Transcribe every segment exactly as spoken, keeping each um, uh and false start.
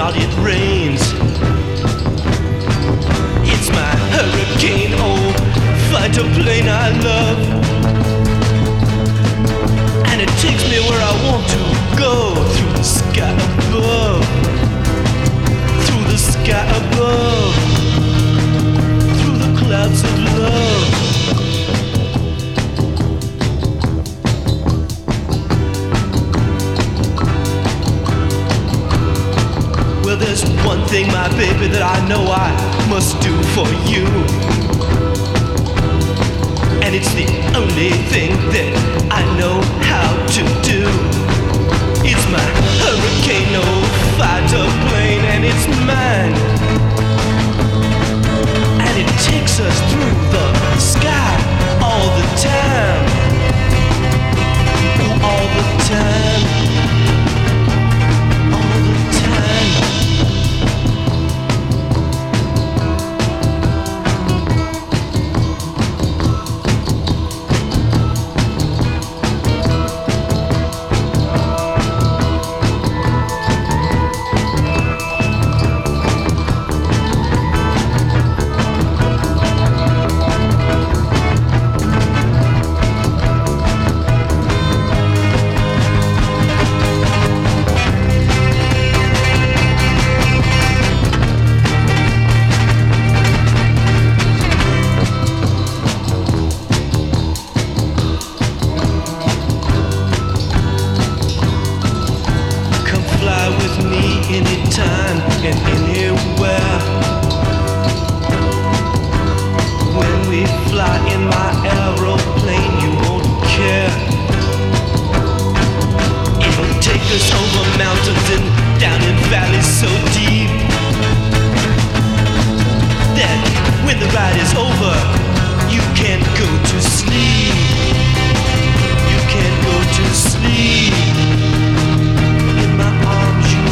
out it rains. It's my hurricane, oh, fighter plane I love. And it takes me where I want to go, through the sky above, through the sky above, through the clouds of love. Well, there's one thing, my baby, that I know I must do for you. And it's the only thing that I know how to do. It's my hurricane, no fighter plane, and it's mine. And it takes us through the sky all the time. All the time. All the time. Anytime and anywhere. When we fly in my aeroplane, you won't care. It'll take us over mountains and down in valleys so deep that when the ride is over, you can't go to sleep. You can't go to sleep. In my arms you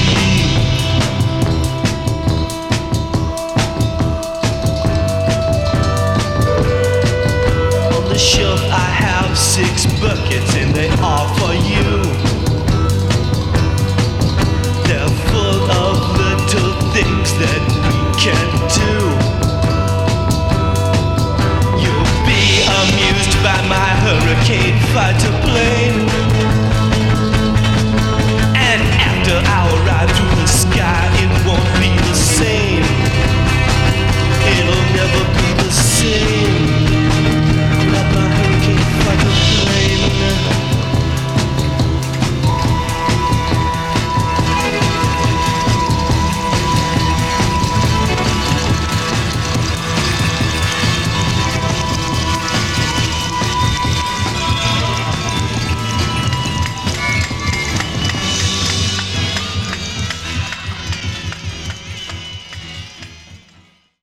shelf I have six buckets and they are for you. They're full of little things that we can do. You'll be amused by my hurricane fighter plane. And after our ride through